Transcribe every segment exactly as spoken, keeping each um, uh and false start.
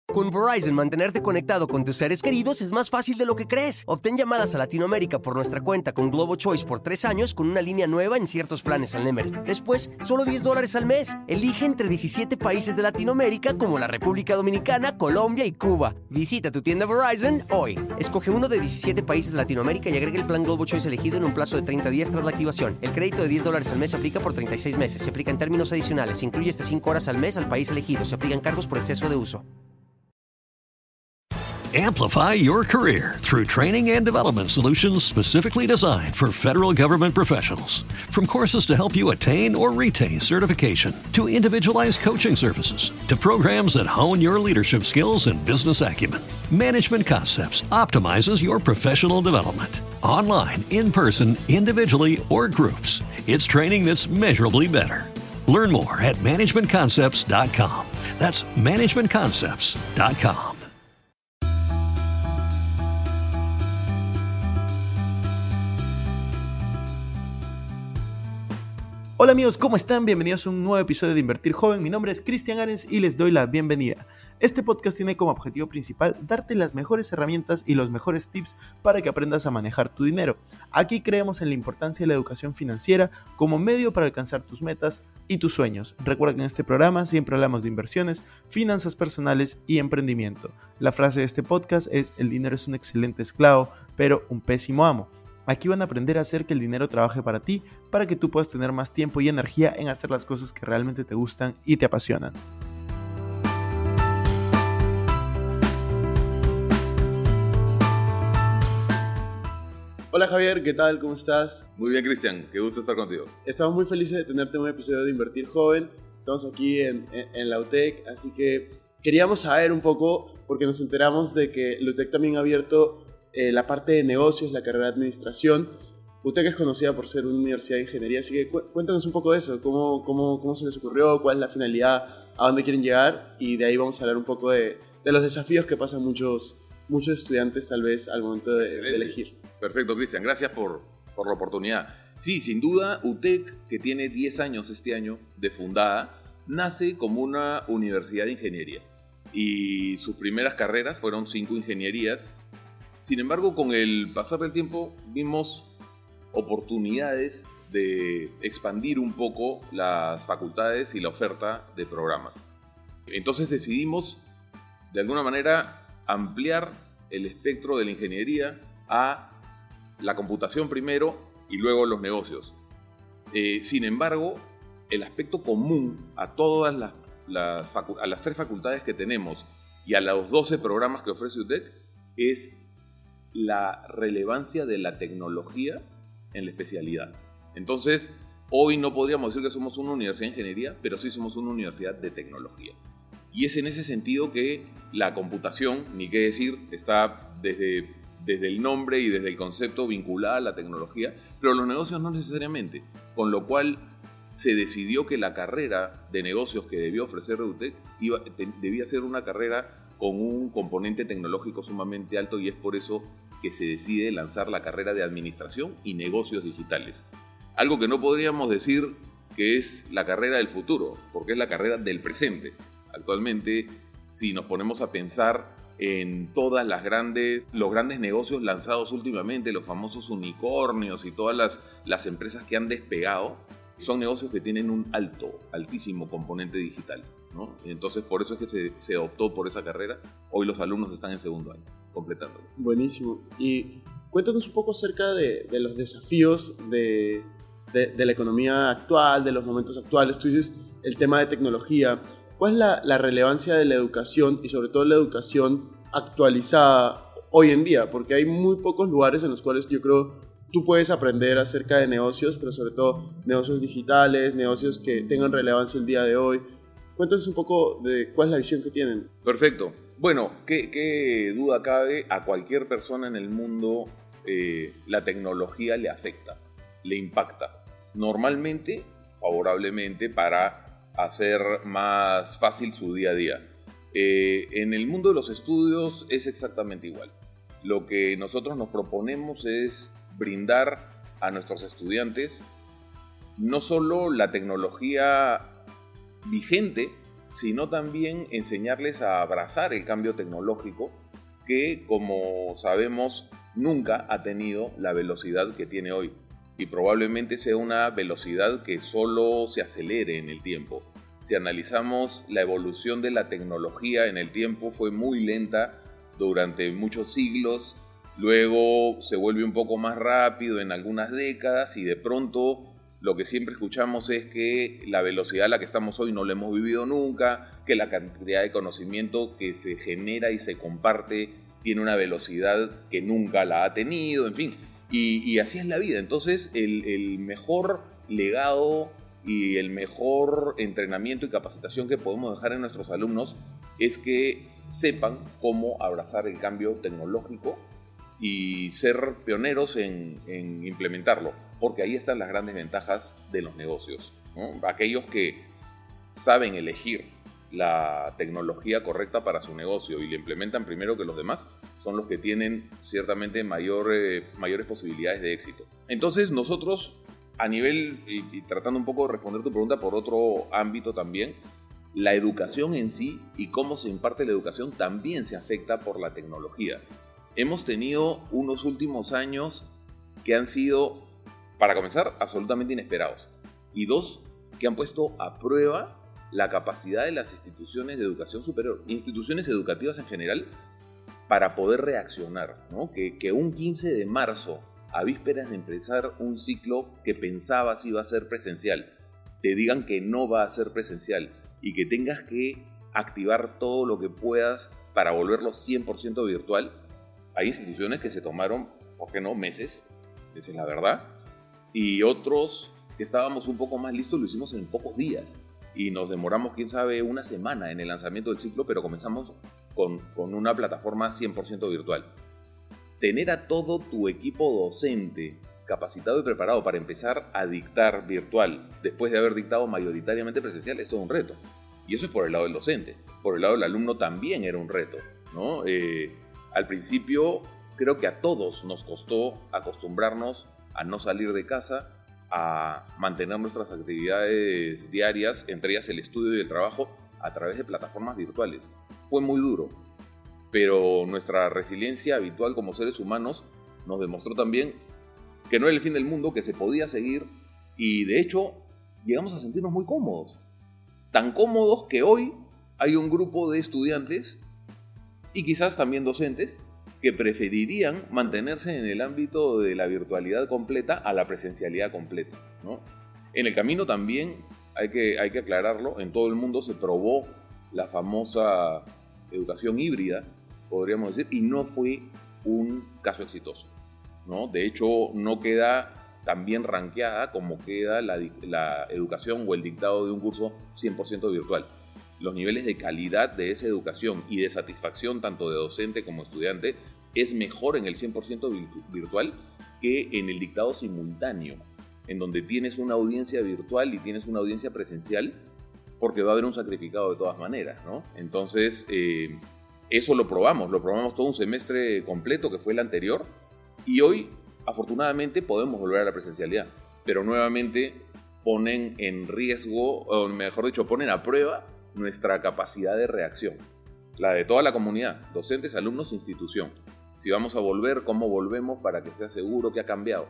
Con Verizon, mantenerte conectado con tus seres queridos es más fácil de lo que crees. Obtén llamadas a Latinoamérica por nuestra cuenta con Globo Choice por tres años con una línea nueva en ciertos planes al Nemery. Después, solo diez dólares al mes. Elige entre diecisiete países de Latinoamérica como la República Dominicana, Colombia y Cuba. Visita tu tienda Verizon hoy. Escoge uno de diecisiete países de Latinoamérica y agrega el plan Globo Choice elegido en un plazo de treinta días tras la activación. El crédito de diez dólares al mes se aplica por treinta y seis meses. Se aplica en términos adicionales. Se incluye hasta cinco horas al mes al país elegido. Se aplican cargos por exceso de uso. Amplify your career through training and development solutions specifically designed for federal government professionals. From courses to help you attain or retain certification, to individualized coaching services, to programs that hone your leadership skills and business acumen, Management Concepts optimizes your professional development. Online, in person, individually, or groups, it's training that's measurably better. Learn more at management concepts dot com. That's management concepts dot com. Hola amigos, ¿cómo están? Bienvenidos a un nuevo episodio de Invertir Joven. Mi nombre es Cristian Arens y les doy la bienvenida. Este podcast tiene como objetivo principal darte las mejores herramientas y los mejores tips para que aprendas a manejar tu dinero. Aquí creemos en la importancia de la educación financiera como medio para alcanzar tus metas y tus sueños. Recuerda que en este programa siempre hablamos de inversiones, finanzas personales y emprendimiento. La frase de este podcast es: el dinero es un excelente esclavo, pero un pésimo amo. Aquí van a aprender a hacer que el dinero trabaje para ti, para que tú puedas tener más tiempo y energía en hacer las cosas que realmente te gustan y te apasionan. Hola Javier, ¿qué tal? ¿Cómo estás? Muy bien, Cristian, qué gusto estar contigo. Estamos muy felices de tenerte en un episodio de Invertir Joven. Estamos aquí en, en, en la U T E C, así que queríamos saber un poco, porque nos enteramos de que la U T E C también ha abierto Eh, la parte de negocios, la carrera de administración. U T E C es conocida por ser una universidad de ingeniería, así que cu- cuéntanos un poco de eso, cómo, cómo, cómo se les ocurrió, cuál es la finalidad, a dónde quieren llegar, y de ahí vamos a hablar un poco de, de los desafíos que pasan muchos, muchos estudiantes tal vez al momento de, de elegir. Perfecto, Cristian, gracias por, por la oportunidad. Sí, sin duda, U T E C, que tiene diez años este año de fundada, nace como una universidad de ingeniería, y sus primeras carreras fueron cinco ingenierías. Sin embargo, con el pasar del tiempo vimos oportunidades de expandir un poco las facultades y la oferta de programas. Entonces decidimos, de alguna manera, ampliar el espectro de la ingeniería a la computación primero y luego los negocios. Eh, sin embargo, el aspecto común a todas las, las, facu- a las tres facultades que tenemos y a los doce programas que ofrece U T E C es la relevancia de la tecnología en la especialidad. Entonces, hoy no podríamos decir que somos una universidad de ingeniería, pero sí somos una universidad de tecnología. Y es en ese sentido que la computación, ni qué decir, está desde, desde el nombre y desde el concepto vinculada a la tecnología, pero los negocios no necesariamente, con lo cual se decidió que la carrera de negocios que debió ofrecer U T E C iba, te, debía ser una carrera con un componente tecnológico sumamente alto, y es por eso que se decide lanzar la carrera de Administración y Negocios Digitales. Algo que no podríamos decir que es la carrera del futuro, porque es la carrera del presente. Actualmente, si nos ponemos a pensar en todas las grandes, los grandes negocios lanzados últimamente, los famosos unicornios y todas las, las empresas que han despegado, son negocios que tienen un alto, altísimo componente digital, ¿no? Entonces, por eso es que se, se optó por esa carrera. Hoy los alumnos están en segundo año, completándolo. Buenísimo. Y cuéntanos un poco acerca de, de los desafíos de, de, de la economía actual, de los momentos actuales. Tú dices el tema de tecnología. ¿Cuál es la, la relevancia de la educación y sobre todo la educación actualizada hoy en día? Porque hay muy pocos lugares en los cuales yo creo tú puedes aprender acerca de negocios, pero sobre todo negocios digitales, negocios que tengan relevancia el día de hoy. Cuéntanos un poco de cuál es la visión que tienen. Perfecto. Bueno, qué, qué duda cabe, a cualquier persona en el mundo eh, la tecnología le afecta, le impacta. Normalmente, favorablemente, para hacer más fácil su día a día. Eh, en el mundo de los estudios es exactamente igual. Lo que nosotros nos proponemos es brindar a nuestros estudiantes no solo la tecnología vigente, sino también enseñarles a abrazar el cambio tecnológico que, como sabemos, nunca ha tenido la velocidad que tiene hoy. Y probablemente sea una velocidad que solo se acelere en el tiempo. Si analizamos la evolución de la tecnología en el tiempo, fue muy lenta durante muchos siglos, luego se vuelve un poco más rápido en algunas décadas y de pronto lo que siempre escuchamos es que la velocidad a la que estamos hoy no la hemos vivido nunca, que la cantidad de conocimiento que se genera y se comparte tiene una velocidad que nunca la ha tenido, en fin. Y, y así es la vida. Entonces, el, el mejor legado y el mejor entrenamiento y capacitación que podemos dejar en nuestros alumnos es que sepan cómo abrazar el cambio tecnológico y ser pioneros en, en implementarlo, porque ahí están las grandes ventajas de los negocios, ¿no? Aquellos que saben elegir la tecnología correcta para su negocio y la implementan primero que los demás son los que tienen ciertamente mayor, eh, mayores posibilidades de éxito. Entonces nosotros a nivel, y, y tratando un poco de responder tu pregunta por otro ámbito también, la educación en sí y cómo se imparte la educación también se afecta por la tecnología. Hemos tenido unos últimos años que han sido, para comenzar, absolutamente inesperados, y dos, que han puesto a prueba la capacidad de las instituciones de educación superior, instituciones educativas en general, para poder reaccionar, ¿no? Que, que un quince de marzo, a vísperas de empezar un ciclo que pensabas iba a ser presencial, te digan que no va a ser presencial y que tengas que activar todo lo que puedas para volverlo cien por ciento virtual. Hay instituciones que se tomaron, ¿por qué no?, meses, esa es la verdad, y otros que estábamos un poco más listos lo hicimos en pocos días. Y nos demoramos, quién sabe, una semana en el lanzamiento del ciclo, pero comenzamos con, con una plataforma cien por ciento virtual. Tener a todo tu equipo docente capacitado y preparado para empezar a dictar virtual, después de haber dictado mayoritariamente presencial, es todo un reto. Y eso es por el lado del docente. Por el lado del alumno también era un reto, ¿no? Eh, al principio, creo que a todos nos costó acostumbrarnos a no salir de casa, a mantener nuestras actividades diarias, entre ellas el estudio y el trabajo, a través de plataformas virtuales. Fue muy duro, pero nuestra resiliencia habitual como seres humanos nos demostró también que no era el fin del mundo, que se podía seguir, y de hecho llegamos a sentirnos muy cómodos. Tan cómodos que hoy hay un grupo de estudiantes, y quizás también docentes, que preferirían mantenerse en el ámbito de la virtualidad completa a la presencialidad completa, ¿no? En el camino también, hay que, hay que aclararlo, en todo el mundo se probó la famosa educación híbrida, podríamos decir, y no fue un caso exitoso, ¿no? De hecho, no queda tan bien rankeada como queda la, la educación o el dictado de un curso cien por ciento virtual. Los niveles de calidad de esa educación y de satisfacción tanto de docente como estudiante es mejor en el cien por ciento virtual que en el dictado simultáneo, en donde tienes una audiencia virtual y tienes una audiencia presencial, porque va a haber un sacrificado de todas maneras, ¿no? Entonces, eh, eso lo probamos, lo probamos todo un semestre completo que fue el anterior, y hoy, afortunadamente, podemos volver a la presencialidad, pero nuevamente ponen en riesgo, o mejor dicho, ponen a prueba nuestra capacidad de reacción, la de toda la comunidad, docentes, alumnos, institución. Si vamos a volver, ¿cómo volvemos para que sea seguro que ha cambiado?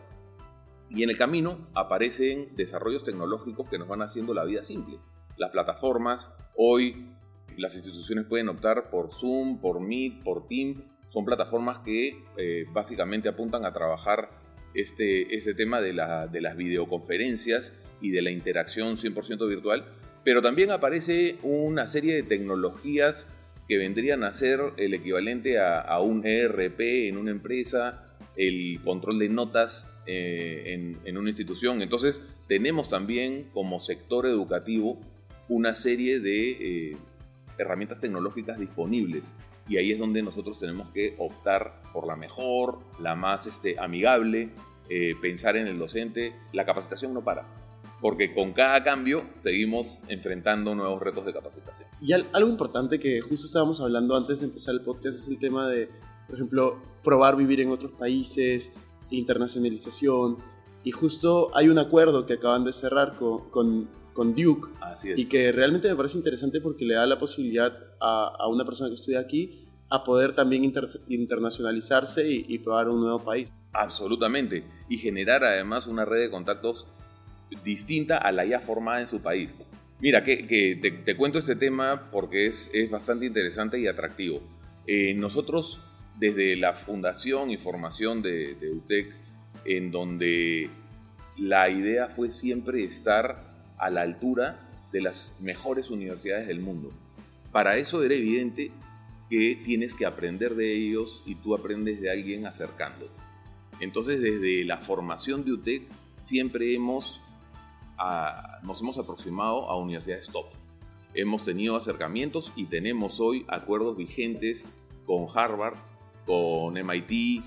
Y en el camino aparecen desarrollos tecnológicos que nos van haciendo la vida simple. Las plataformas, hoy las instituciones pueden optar por Zoom, por Meet, por Teams. Son plataformas que eh, básicamente apuntan a trabajar este, este tema de, la, de las videoconferencias y de la interacción cien por ciento virtual. Pero también aparece una serie de tecnologías que vendrían a ser el equivalente a, a un E R P en una empresa, el control de notas eh, en, en una institución. Entonces tenemos también como sector educativo una serie de eh, herramientas tecnológicas disponibles, y ahí es donde nosotros tenemos que optar por la mejor, la más este, amigable, eh, pensar en el docente. La capacitación no para, porque con cada cambio seguimos enfrentando nuevos retos de capacitación. Y algo importante que justo estábamos hablando antes de empezar el podcast es el tema de, por ejemplo, probar vivir en otros países, internacionalización, y justo hay un acuerdo que acaban de cerrar con, con, con Duke. Así es. Y que realmente me parece interesante porque le da la posibilidad a, a una persona que estudia aquí a poder también inter, internacionalizarse y, y probar un nuevo país. Absolutamente. Y generar además una red de contactos distinta a la ya formada en su país. Mira, que, que te, te cuento este tema porque es, es bastante interesante y atractivo. Eh, nosotros, desde la fundación y formación de, de U T E C, en donde la idea fue siempre estar a la altura de las mejores universidades del mundo. Para eso era evidente que tienes que aprender de ellos y tú aprendes de alguien acercándote. Entonces, desde la formación de U T E C, siempre hemos, a, nos hemos aproximado a universidades top. Hemos tenido acercamientos y tenemos hoy acuerdos vigentes con Harvard, con M I T,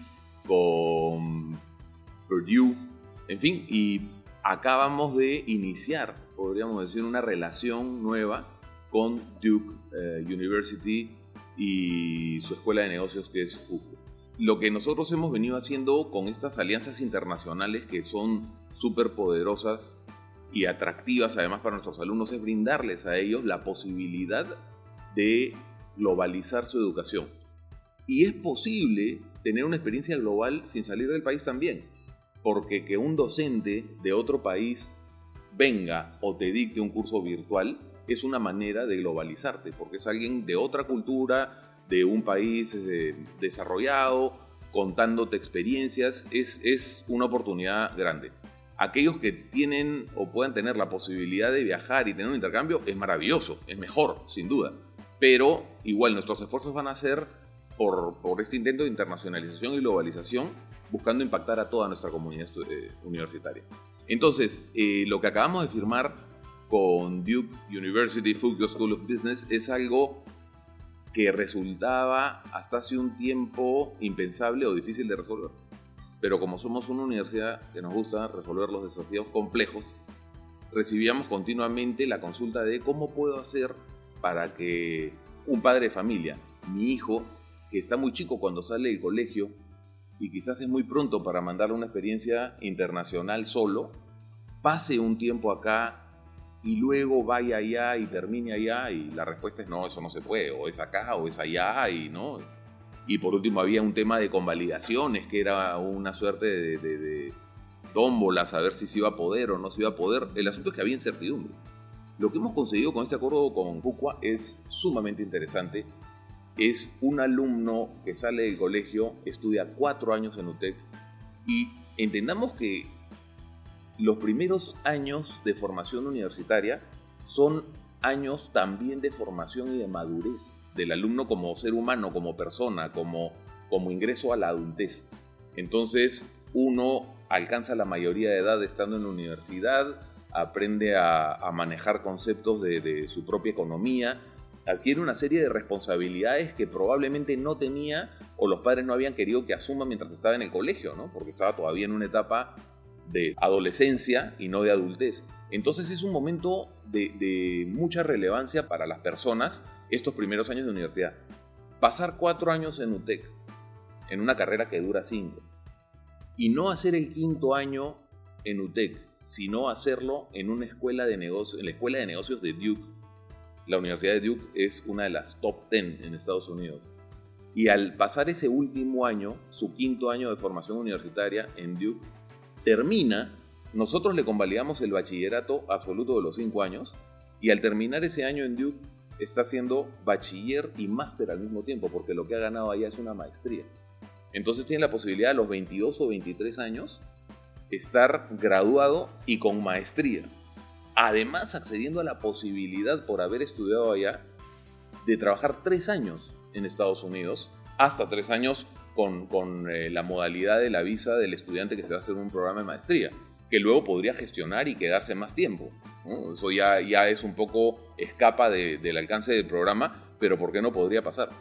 con Purdue, en fin, y acabamos de iniciar, podríamos decir, una relación nueva con Duke eh, University y su escuela de negocios, que es Fuku. Lo que nosotros hemos venido haciendo con estas alianzas internacionales, que son súper poderosas y atractivas además para nuestros alumnos, es brindarles a ellos la posibilidad de globalizar su educación. Y es posible tener una experiencia global sin salir del país también, porque que un docente de otro país venga o te dicte un curso virtual es una manera de globalizarte, porque es alguien de otra cultura, de un país eh, desarrollado, contándote experiencias. Es, es una oportunidad grande. Aquellos que tienen o puedan tener la posibilidad de viajar y tener un intercambio, es maravilloso, es mejor, sin duda. Pero igual nuestros esfuerzos van a ser por, por este intento de internacionalización y globalización, buscando impactar a toda nuestra comunidad eh, universitaria. Entonces, eh, lo que acabamos de firmar con Duke University Fuku School of Business es algo que resultaba hasta hace un tiempo impensable o difícil de resolver. Pero como somos una universidad que nos gusta resolver los desafíos complejos, recibíamos continuamente la consulta de cómo puedo hacer para que un padre de familia, mi hijo, que está muy chico cuando sale del colegio y quizás es muy pronto para mandarle una experiencia internacional solo, pase un tiempo acá y luego vaya allá y termine allá, y la respuesta es no, eso no se puede, o es acá o es allá, y no. Y por último había un tema de convalidaciones, que era una suerte de, de, de tómbola, saber si se iba a poder o no se iba a poder. El asunto es que había incertidumbre. Lo que hemos conseguido con este acuerdo con Fuqua es sumamente interesante. Es un alumno que sale del colegio, estudia cuatro años en U T E C, y entendamos que los primeros años de formación universitaria son años también de formación y de madurez del alumno como ser humano, como persona, como, como ingreso a la adultez. Entonces, uno alcanza la mayoría de edad estando en la universidad, aprende a, a manejar conceptos de, de su propia economía, adquiere una serie de responsabilidades que probablemente no tenía o los padres no habían querido que asuma mientras estaba en el colegio, ¿no? Porque estaba todavía en una etapa de adolescencia y no de adultez. Entonces es un momento de, de mucha relevancia para las personas estos primeros años de universidad. Pasar cuatro años en U T E C, en una carrera que dura cinco, y no hacer el quinto año en U T E C, sino hacerlo en una escuela de negocios, en la escuela de negocios de Duke. La Universidad de Duke es una de las top diez en Estados Unidos. Y al pasar ese último año, su quinto año de formación universitaria en Duke, termina, nosotros le convalidamos el bachillerato absoluto de los cinco años, y al terminar ese año en Duke está haciendo bachiller y máster al mismo tiempo, porque lo que ha ganado allá es una maestría. Entonces tiene la posibilidad a los veintidós o veintitrés años estar graduado y con maestría. Además, accediendo a la posibilidad, por haber estudiado allá, de trabajar tres años en Estados Unidos, hasta tres años con, con eh, la modalidad de la visa del estudiante que se va a hacer un programa de maestría, que luego podría gestionar y quedarse más tiempo, ¿no? Eso ya, ya es un poco escapa de, del alcance del programa, pero ¿por qué no podría pasar?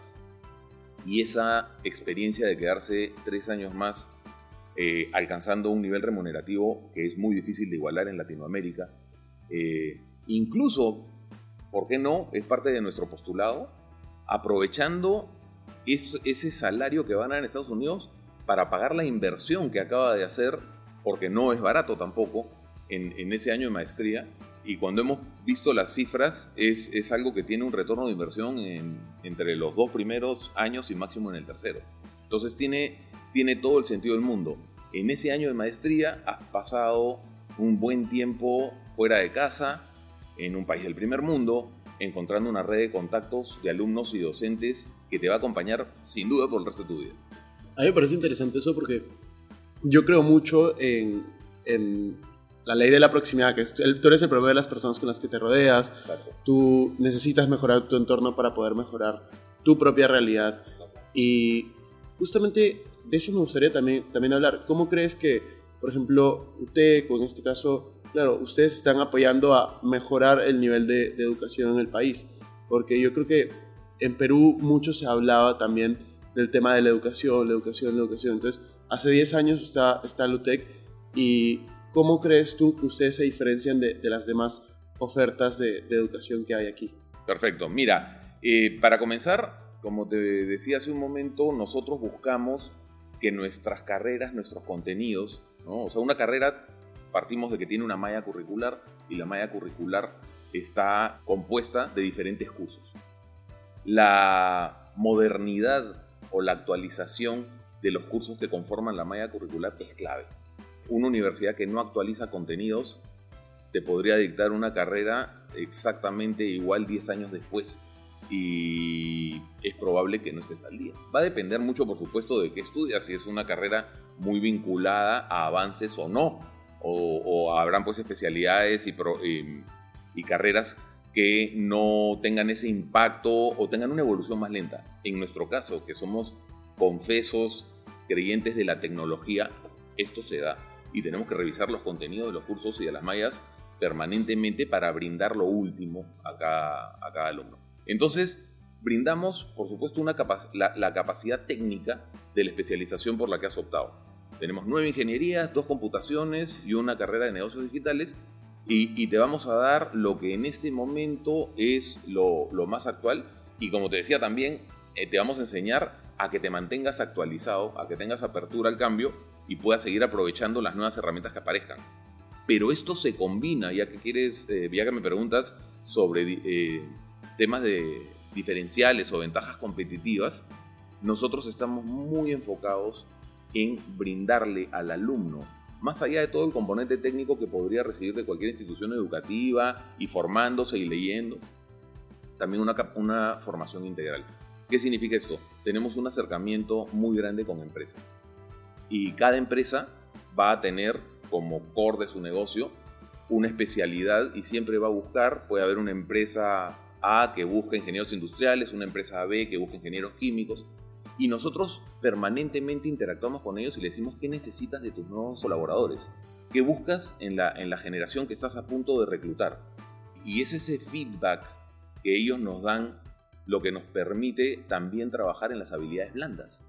Y esa experiencia de quedarse tres años más eh, alcanzando un nivel remunerativo que es muy difícil de igualar en Latinoamérica, eh, incluso, ¿por qué no? Es parte de nuestro postulado, aprovechando es, ese salario que van a dar en Estados Unidos para pagar la inversión que acaba de hacer, porque no es barato tampoco, en, en ese año de maestría, y cuando hemos visto las cifras, es, es algo que tiene un retorno de inversión en, entre los dos primeros años y máximo en el tercero. Entonces tiene, tiene todo el sentido del mundo. En ese año de maestría has pasado un buen tiempo fuera de casa, en un país del primer mundo, encontrando una red de contactos de alumnos y docentes que te va a acompañar sin duda por el resto de tu vida. A mí me parece interesante eso porque yo creo mucho en, en la ley de la proximidad, que es, tú eres el promedio de las personas con las que te rodeas. Exacto. Tú necesitas mejorar tu entorno para poder mejorar tu propia realidad. Exacto. Y justamente de eso me gustaría también, también hablar. ¿Cómo crees que, por ejemplo, usted, con este caso, claro, ustedes están apoyando a mejorar el nivel de, de educación en el país? Porque yo creo que en Perú mucho se hablaba también del tema de la educación, la educación, la educación. Entonces, hace diez años está, está la U T E C, y ¿cómo crees tú que ustedes se diferencian de, de las demás ofertas de, de educación que hay aquí? Perfecto. Mira, eh, para comenzar, como te decía hace un momento, nosotros buscamos que nuestras carreras, nuestros contenidos, ¿no? O sea, una carrera partimos de que tiene una malla curricular y la malla curricular está compuesta de diferentes cursos. La modernidad o la actualización de los cursos que conforman la malla curricular es clave. Una universidad que no actualiza contenidos te podría dictar una carrera exactamente igual diez años después y es probable que no estés al día. Va a depender mucho, por supuesto, de qué estudias, si es una carrera muy vinculada a avances o no, o, o habrán pues especialidades y, pro, y, y carreras que no tengan ese impacto o tengan una evolución más lenta. En nuestro caso, que somos confesos creyentes de la tecnología, esto se da y tenemos que revisar los contenidos de los cursos y de las mallas permanentemente para brindar lo último a cada, a cada alumno. Entonces, brindamos, por supuesto, una capac- la, la capacidad técnica de la especialización por la que has optado. Tenemos nueve ingenierías, dos computaciones y una carrera de negocios digitales, y, y te vamos a dar lo que en este momento es lo, lo más actual, y como te decía también, eh, te vamos a enseñar a que te mantengas actualizado, a que tengas apertura al cambio y puedas seguir aprovechando las nuevas herramientas que aparezcan. Pero esto se combina, ya que quieres, eh, ya que me preguntas sobre eh, temas de diferenciales o ventajas competitivas, nosotros estamos muy enfocados en brindarle al alumno, más allá de todo el componente técnico que podría recibir de cualquier institución educativa y formándose y leyendo, también una, una formación integral. ¿Qué significa esto? Tenemos un acercamiento muy grande con empresas y cada empresa va a tener como core de su negocio una especialidad y siempre va a buscar, puede haber una empresa A que busca ingenieros industriales, una empresa B que busca ingenieros químicos, y nosotros permanentemente interactuamos con ellos y les decimos qué necesitas de tus nuevos colaboradores, qué buscas en la, en la generación que estás a punto de reclutar. Y es ese feedback que ellos nos dan lo que nos permite también trabajar en las habilidades blandas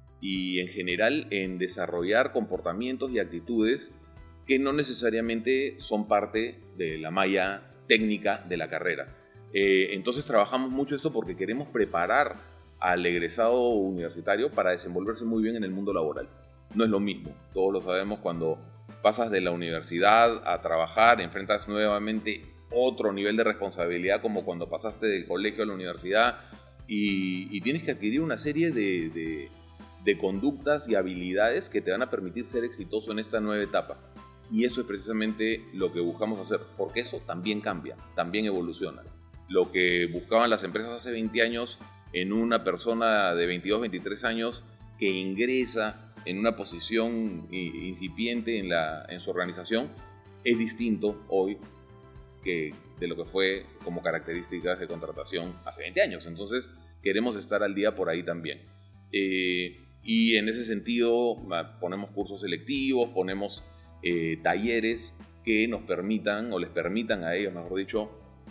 y en general en desarrollar comportamientos y actitudes que no necesariamente son parte de la malla técnica de la carrera. Eh, entonces trabajamos mucho esto porque queremos preparar al egresado universitario para desenvolverse muy bien en el mundo laboral. No es lo mismo, todos lo sabemos, cuando pasas de la universidad a trabajar, enfrentas nuevamente otro nivel de responsabilidad como cuando pasaste del colegio a la universidad y, y tienes que adquirir una serie de, de, de conductas y habilidades que te van a permitir ser exitoso en esta nueva etapa. Y eso es precisamente lo que buscamos hacer, porque eso también cambia, también evoluciona. Lo que buscaban las empresas hace veinte años en una persona de veintidós, veintitrés años que ingresa en una posición incipiente en, la, en su organización, es distinto hoy que de lo que fue como características de contratación hace veinte años. Entonces queremos estar al día por ahí también. Eh, y en ese sentido ponemos cursos selectivos, ponemos eh, talleres que nos permitan, o les permitan a ellos, mejor dicho,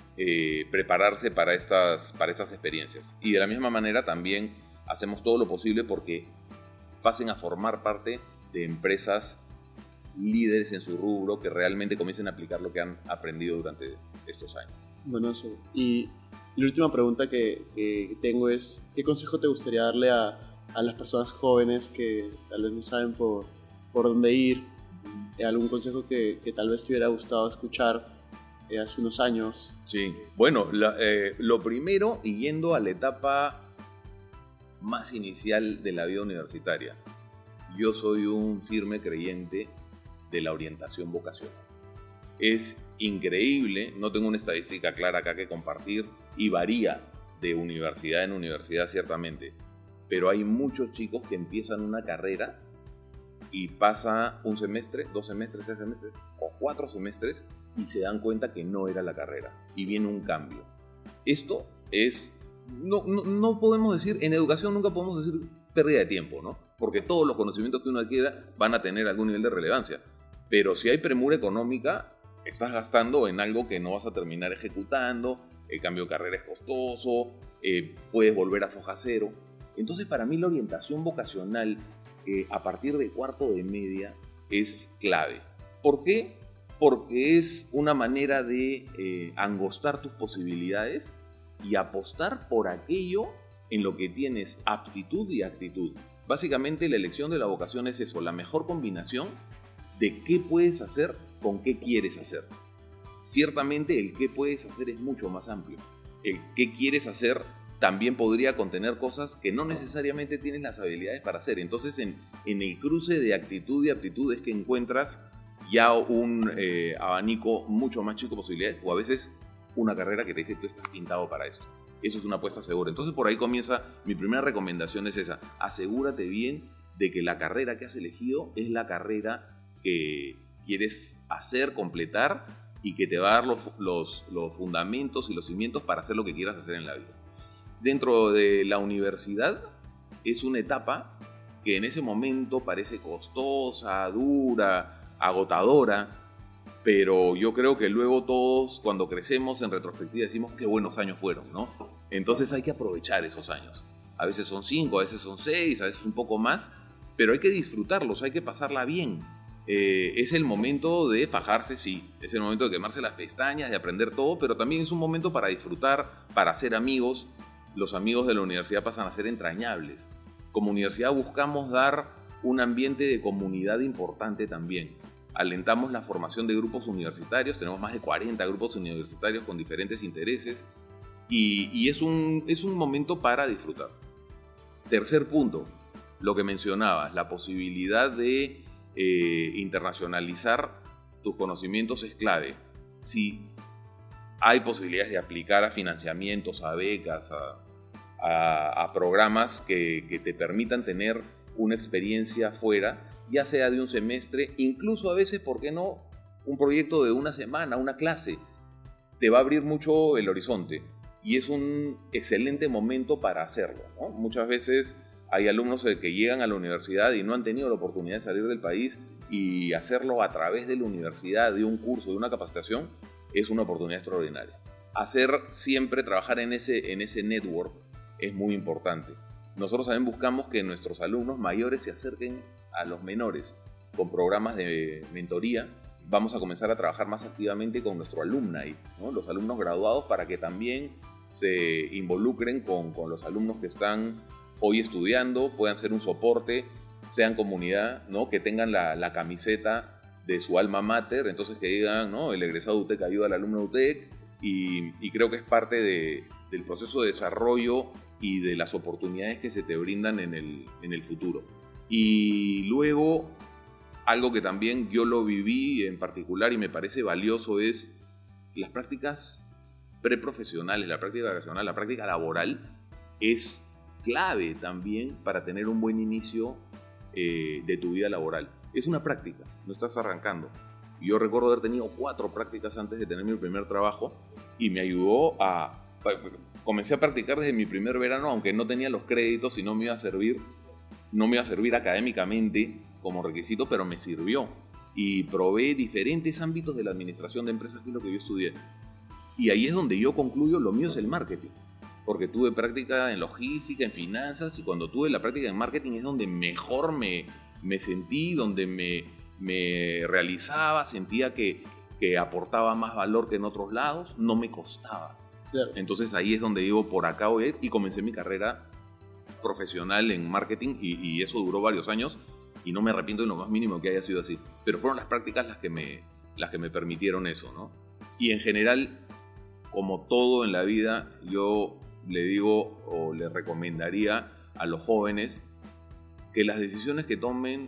eh, prepararse para estas, para estas experiencias. Y de la misma manera también hacemos todo lo posible porque pasen a formar parte de empresas líderes en su rubro que realmente comiencen a aplicar lo que han aprendido durante estos años. Bueno, eso. Y la última pregunta que, que tengo es, ¿qué consejo te gustaría darle a, a las personas jóvenes que tal vez no saben por, por dónde ir? ¿Algún consejo que, que tal vez te hubiera gustado escuchar eh, hace unos años? Sí, bueno, la, eh, lo primero, y yendo a la etapa más inicial de la vida universitaria, yo soy un firme creyente de la orientación vocacional. Es increíble, no tengo una estadística clara acá que compartir, y varía de universidad en universidad ciertamente, pero hay muchos chicos que empiezan una carrera y pasa un semestre, dos semestres, tres semestres o cuatro semestres y se dan cuenta que no era la carrera y viene un cambio. Esto es, no, no, no podemos decir, en educación nunca podemos decir pérdida de tiempo, ¿no? Porque todos los conocimientos que uno adquiera van a tener algún nivel de relevancia. Pero si hay premura económica, estás gastando en algo que no vas a terminar ejecutando, el cambio de carrera es costoso, eh, puedes volver a foja cero. Entonces, para mí la orientación vocacional eh, a partir de cuarto de media es clave. ¿Por qué? Porque es una manera de eh, angostar tus posibilidades y apostar por aquello en lo que tienes aptitud y actitud. Básicamente, la elección de la vocación es eso, la mejor combinación de qué puedes hacer con qué quieres hacer. Ciertamente el qué puedes hacer es mucho más amplio. El qué quieres hacer también podría contener cosas que no necesariamente tienes las habilidades para hacer. Entonces en, en el cruce de actitud y aptitud es que encuentras ya un eh, abanico mucho más chico de posibilidades, o a veces una carrera que te dice tú estás pintado para esto. Eso es una apuesta segura. Entonces por ahí comienza, mi primera recomendación es esa: asegúrate bien de que la carrera que has elegido es la carrera que quieres hacer, completar, y que te va a dar los, los, los fundamentos y los cimientos para hacer lo que quieras hacer en la vida. Dentro de la universidad es una etapa que en ese momento parece costosa, dura, agotadora, pero yo creo que luego todos, cuando crecemos en retrospectiva, decimos qué buenos años fueron, ¿no? Entonces hay que aprovechar esos años. A veces son cinco, a veces son seis, a veces un poco más, pero hay que disfrutarlos, hay que pasarla bien. Eh, es el momento de fajarse, sí, es el momento de quemarse las pestañas, de aprender todo, pero también es un momento para disfrutar, para hacer amigos. Los amigos de la universidad pasan a ser entrañables. Como universidad buscamos dar un ambiente de comunidad importante también. Alentamos la formación de grupos universitarios, tenemos más de cuarenta grupos universitarios con diferentes intereses, y, y es, un, es un momento para disfrutar. Tercer punto, lo que mencionabas, la posibilidad de eh, internacionalizar tus conocimientos es clave. Si hay posibilidades de aplicar a financiamientos, a becas, a, a, a programas que, que te permitan tener una experiencia afuera, ya sea de un semestre, incluso a veces, ¿por qué no?, un proyecto de una semana, una clase, te va a abrir mucho el horizonte y es un excelente momento para hacerlo, ¿no? Muchas veces hay alumnos que llegan a la universidad y no han tenido la oportunidad de salir del país, y hacerlo a través de la universidad, de un curso, de una capacitación, es una oportunidad extraordinaria. Hacer siempre, trabajar en ese, en ese network es muy importante. Nosotros también buscamos que nuestros alumnos mayores se acerquen a los menores con programas de mentoría. Vamos a comenzar a trabajar más activamente con nuestro alumni, ¿no? Los alumnos graduados, para que también se involucren con, con los alumnos que están hoy estudiando, puedan ser un soporte, sean comunidad, ¿no? Que tengan la, la camiseta de su alma mater, entonces que digan, ¿no?, el egresado de U T E C ayuda al alumno de U T E C, y, y creo que es parte de, del proceso de desarrollo y de las oportunidades que se te brindan en el, en el futuro. Y luego, algo que también yo lo viví en particular y me parece valioso es las prácticas preprofesionales, la práctica profesional, la práctica laboral es clave también para tener un buen inicio eh, de tu vida laboral. Es una práctica, no estás arrancando. Yo recuerdo haber tenido cuatro prácticas antes de tener mi primer trabajo y me ayudó a... Comencé a practicar desde mi primer verano, aunque no tenía los créditos y no me iba a servir, no me iba a servir académicamente como requisito, pero me sirvió. Y probé diferentes ámbitos de la administración de empresas, que es lo que yo estudié. Y ahí es donde yo concluyo, lo mío es el marketing. Porque tuve práctica en logística, en finanzas, y cuando tuve la práctica en marketing es donde mejor me, me sentí, donde me, me realizaba, sentía que, que aportaba más valor que en otros lados, no me costaba. Claro. Entonces ahí es donde digo, por acá voy a ir, y comencé mi carrera profesional en marketing, y, y eso duró varios años, y no me arrepiento en lo más mínimo que haya sido así. Pero fueron las prácticas las que me, las que me permitieron eso, ¿no? Y en general, como todo en la vida, yo le digo o le recomendaría a los jóvenes que las decisiones que tomen,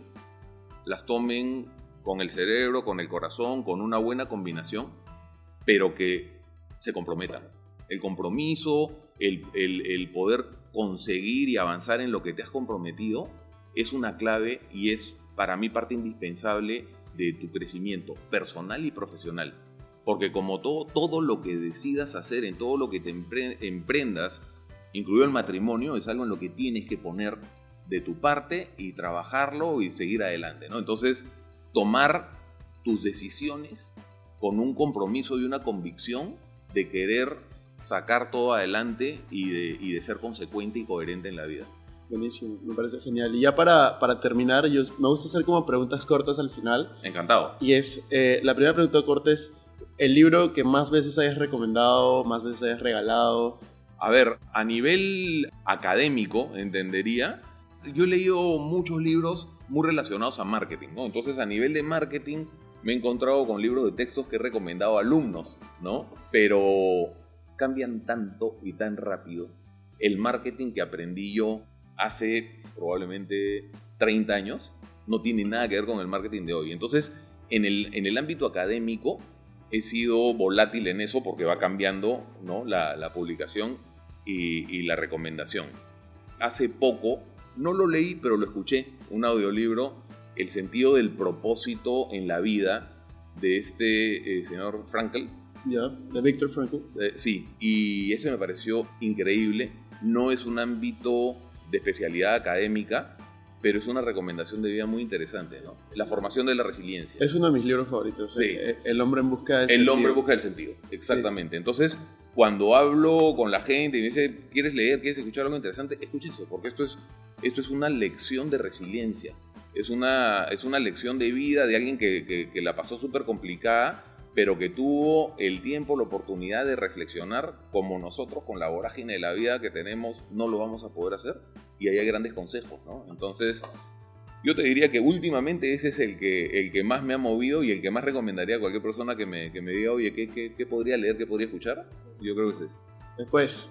las tomen con el cerebro, con el corazón, con una buena combinación, pero que se comprometan. El compromiso, el, el, el poder conseguir y avanzar en lo que te has comprometido es una clave y es para mí parte indispensable de tu crecimiento personal y profesional. Porque como todo, todo lo que decidas hacer, en todo lo que te empre- emprendas, incluido el matrimonio, es algo en lo que tienes que poner de tu parte y trabajarlo y seguir adelante, ¿no? Entonces, tomar tus decisiones con un compromiso y una convicción de querer sacar todo adelante y de, y de ser consecuente y coherente en la vida. Buenísimo, me parece genial. Y ya para, para terminar, yo, me gusta hacer como preguntas cortas al final. Encantado. Y es, eh, la primera pregunta corta es, ¿el libro que más veces hayas recomendado, más veces hayas regalado? A ver, a nivel académico, entendería, yo he leído muchos libros muy relacionados a marketing, ¿no? Entonces, a nivel de marketing, me he encontrado con libros de textos que he recomendado a alumnos, ¿no? Pero cambian tanto y tan rápido. El marketing que aprendí yo hace probablemente treinta años no tiene nada que ver con el marketing de hoy. Entonces, en el, en el ámbito académico, he sido volátil en eso porque va cambiando, ¿no? la, la publicación y, y la recomendación. Hace poco, no lo leí, pero lo escuché, un audiolibro, El sentido del propósito en la vida, de este eh, señor Frankl. Ya, de Viktor Frankl. Eh, sí, y ese me pareció increíble. No es un ámbito de especialidad académica, pero es una recomendación de vida muy interesante, ¿no? La formación de la resiliencia. Es uno de mis libros favoritos. Sí. El, el hombre en busca del El sentido. hombre busca el sentido, exactamente. Sí. Entonces, cuando hablo con la gente y me dice, ¿quieres leer, quieres escuchar algo interesante? Escucha eso, porque esto es, esto es una lección de resiliencia. Es una, es una lección de vida de alguien que, que, que la pasó súper complicada, pero que tuvo el tiempo, la oportunidad de reflexionar como nosotros con la vorágine de la vida que tenemos no lo vamos a poder hacer, y ahí hay grandes consejos, ¿no? Entonces, yo te diría que últimamente ese es el que, el que más me ha movido y el que más recomendaría a cualquier persona que me, que me diga, oye, ¿qué, qué, ¿qué podría leer, qué podría escuchar? Yo creo que es ese. Después,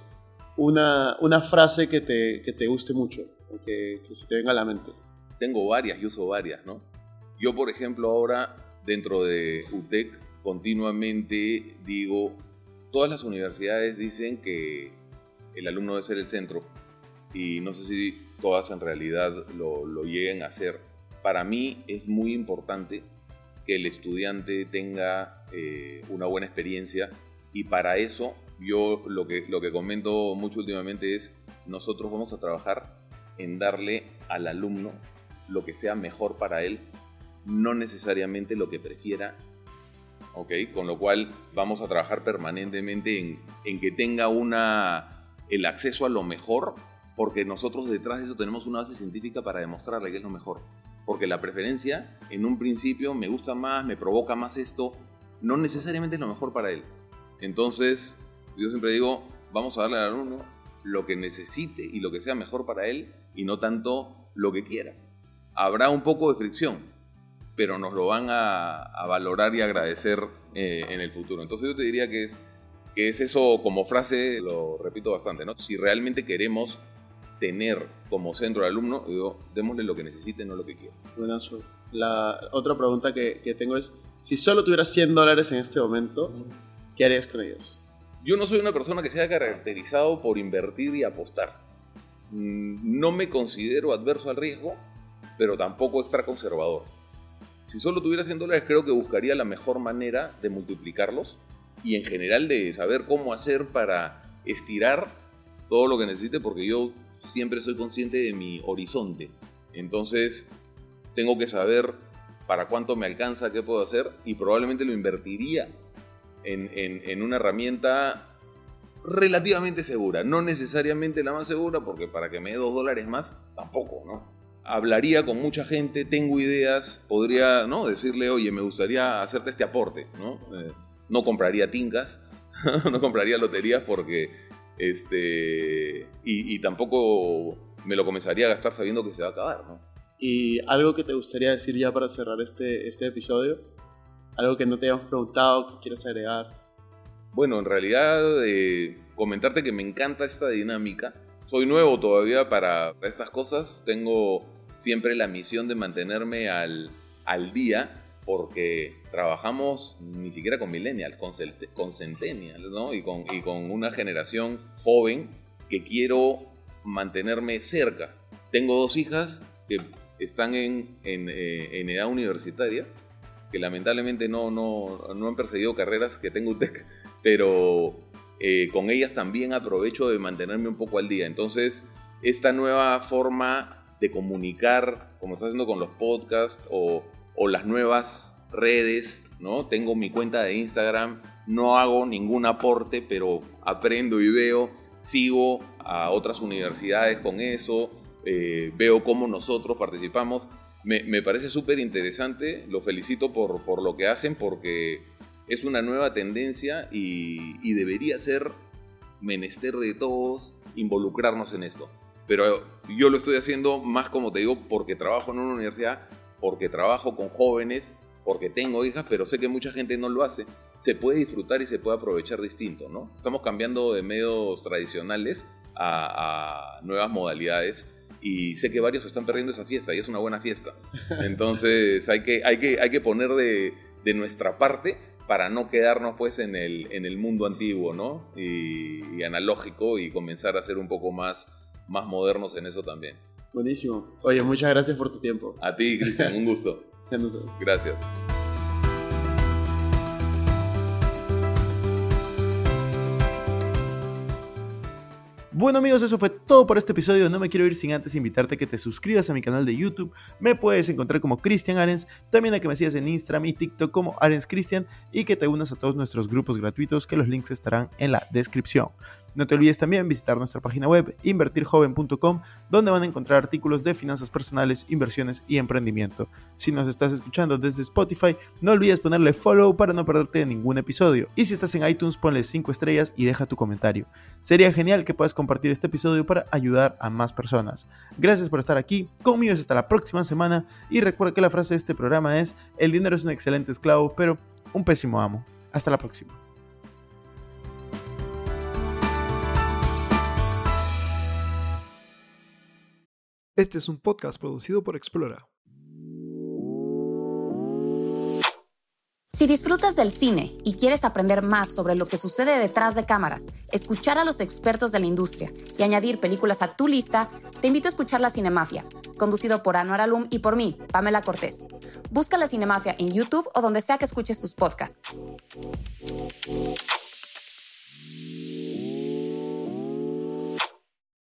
una, una frase que te, que te guste mucho, que, que se te venga a la mente. Tengo varias y uso varias, ¿no? Yo, por ejemplo, ahora, dentro de U T E C, continuamente digo, todas las universidades dicen que el alumno debe ser el centro, y no sé si todas en realidad lo, lo lleguen a hacer. Para mí es muy importante que el estudiante tenga eh, una buena experiencia, y para eso yo lo que, lo que comento mucho últimamente es, nosotros vamos a trabajar en darle al alumno lo que sea mejor para él, no necesariamente lo que prefiera. Okay, con lo cual vamos a trabajar permanentemente en, en que tenga una, el acceso a lo mejor, porque nosotros detrás de eso tenemos una base científica para demostrarle que es lo mejor. Porque la preferencia, en un principio, me gusta más, me provoca más esto, no necesariamente es lo mejor para él. Entonces, yo siempre digo, vamos a darle al alumno lo que necesite y lo que sea mejor para él, y no tanto lo que quiera. Habrá un poco de fricción, pero nos lo van a, a valorar y agradecer eh, en el futuro. Entonces yo te diría que, que es eso, como frase, lo repito bastante, ¿no? Si realmente queremos tener como centro al alumno, digo, démosle lo que necesite, no lo que quiera. Buenazo. La otra pregunta que, que tengo es, si solo tuvieras cien dólares en este momento, ¿qué harías con ellos? Yo no soy una persona que se haya caracterizado por invertir y apostar. No me considero adverso al riesgo, pero tampoco extra conservador. Si solo tuviera cien dólares, creo que buscaría la mejor manera de multiplicarlos y en general de saber cómo hacer para estirar todo lo que necesite, porque yo siempre soy consciente de mi horizonte. Entonces, tengo que saber para cuánto me alcanza, qué puedo hacer, y probablemente lo invertiría en, en, en una herramienta relativamente segura. No necesariamente la más segura, porque para que me dé dos dólares más, tampoco, ¿no? Hablaría con mucha gente, tengo ideas, podría, ¿no?, decirle, oye, me gustaría hacerte este aporte, ¿no? Eh, no compraría tincas, no compraría loterías porque, este, y, y tampoco me lo comenzaría a gastar sabiendo que se va a acabar, ¿no? ¿Y algo que te gustaría decir ya para cerrar este, este episodio? ¿Algo que no te hayamos preguntado, que quieras agregar? Bueno, en realidad, eh, comentarte que me encanta esta dinámica. Soy nuevo todavía para estas cosas. Tengo siempre la misión de mantenerme al, al día, porque trabajamos ni siquiera con millennials, con, con centennials, ¿no? Y con, y con una generación joven que quiero mantenerme cerca. Tengo dos hijas que están en, en, eh, en edad universitaria, que lamentablemente no, no, no han perseguido carreras que tengo UTEC, pero eh, con ellas también aprovecho de mantenerme un poco al día. Entonces, esta nueva forma de comunicar, como estoy haciendo con los podcasts o, o las nuevas redes, ¿no? Tengo mi cuenta de Instagram, no hago ningún aporte, pero aprendo y veo, sigo a otras universidades con eso, eh, veo cómo nosotros participamos. Me, me parece súper interesante, lo felicito por, por lo que hacen, porque es una nueva tendencia y, y debería ser menester de todos involucrarnos en esto. Pero yo lo estoy haciendo más, como te digo, porque trabajo en una universidad, porque trabajo con jóvenes, porque tengo hijas, pero sé que mucha gente no lo hace. Se puede disfrutar y se puede aprovechar distinto, ¿no? Estamos cambiando de medios tradicionales a, a nuevas modalidades y sé que varios están perdiendo esa fiesta y es una buena fiesta. Entonces hay que, hay que, hay que poner de, de nuestra parte para no quedarnos pues en el, en el mundo antiguo, ¿no? Y, y analógico, y comenzar a ser un poco más, más modernos en eso también. Buenísimo. Oye, muchas gracias por tu tiempo. A ti, Cristian, un gusto. Gracias. Bueno amigos, eso fue todo por este episodio. No me quiero ir sin antes invitarte a que te suscribas a mi canal de YouTube. Me puedes encontrar como Cristian Arens, también a que me sigas en Instagram y TikTok como Arens Cristian, y que te unas a todos nuestros grupos gratuitos, que los links estarán en la descripción. No te olvides también visitar nuestra página web invertir joven punto com, donde van a encontrar artículos de finanzas personales, inversiones y emprendimiento. Si nos estás escuchando desde Spotify, no olvides ponerle follow para no perderte ningún episodio. Y si estás en iTunes, ponle cinco estrellas y deja tu comentario. Sería genial que puedas compartir este episodio para ayudar a más personas. Gracias por estar aquí, conmigo hasta la próxima semana, y recuerda que la frase de este programa es: el dinero es un excelente esclavo, pero un pésimo amo. Hasta la próxima. Este es un podcast producido por Explora. Si disfrutas del cine y quieres aprender más sobre lo que sucede detrás de cámaras, escuchar a los expertos de la industria y añadir películas a tu lista, te invito a escuchar La Cinemafia, conducido por Anwar Alum y por mí, Pamela Cortés. Busca La Cinemafia en YouTube o donde sea que escuches tus podcasts.